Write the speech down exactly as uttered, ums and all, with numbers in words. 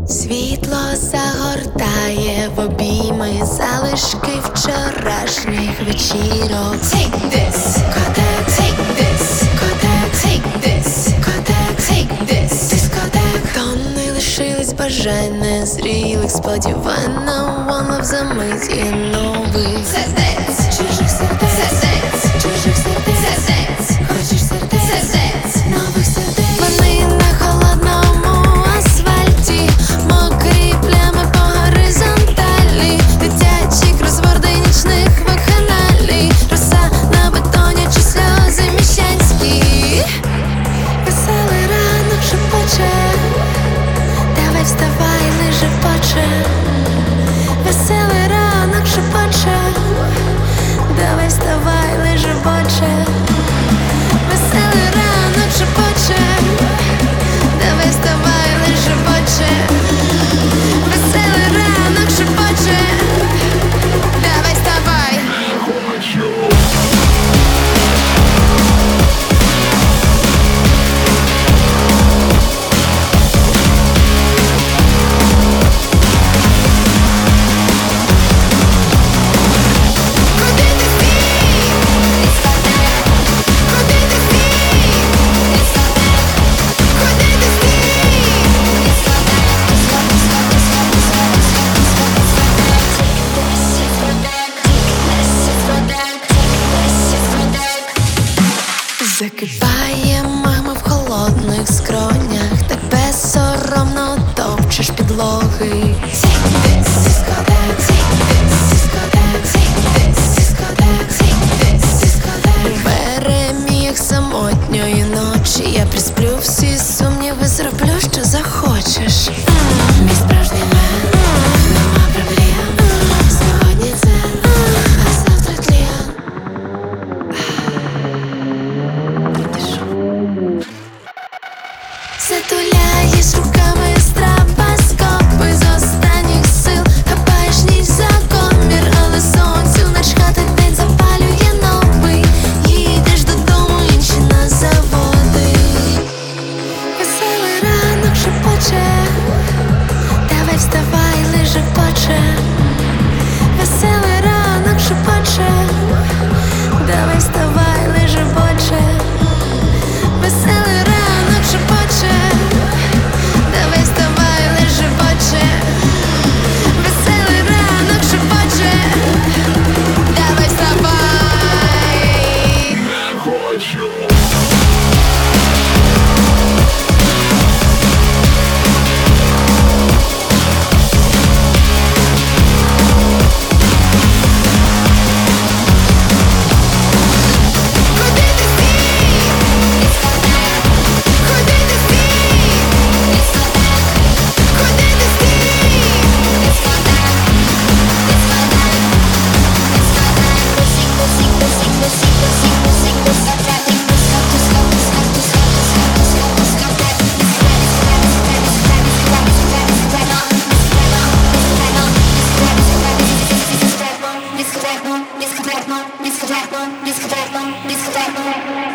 Світло загортає в обійми залишки вчорашніх вечірок. Take this, Kodak, take this, Kodak, take this, Kodak, take this, дискотек. Тони лишились бажань незрілих сподівань на one love замить і нових сердець, чужих сердець, сердець, чужих сердець, сердець, хочеш сердець, сердець, нових сердець. Вони на холодному асфальті, мокрі плями по горизонталі, дитячі кросворди нічних вакханалій, роса на бетоні чи сльози міщанські. Веселий ранок шепоче, давай вставай, не жепоче. Веселий ранок шепоче, давай вставай, не жепоче. Веселий ранок шепоче, давай вставай, не жепоче. Веселий ранок шепоче, давай вставай. Закипає мама в холодних скронях, так безсоромно топчеш підлоги. Take this, дискотек, take this, дискотек, take this, дискотек, take this, дискотек. У переміях самотньої ночі я присплю всі сумніви, зроблю, що захочеш. Мій справжній мен, нема проблем. Сьогодні дзен, а завтра тлен. Затуляєш руками стробоскопи з останніх сил, хапаєш ніч за комір, але сонцю начхати, день запалює новий. Їдеш додому, інші на заводи. Веселий ранок шепоче, давай вставай, лиже поче. Веселий ранок шепоче, давай вставай, лиже поче. Веселий ранок шепоче, давай вставай, лиже поче. Веселий ранок шепоче, давай вставай. Не хочу. Discotheque, discotheque, discotheque, discotheque, discotheque.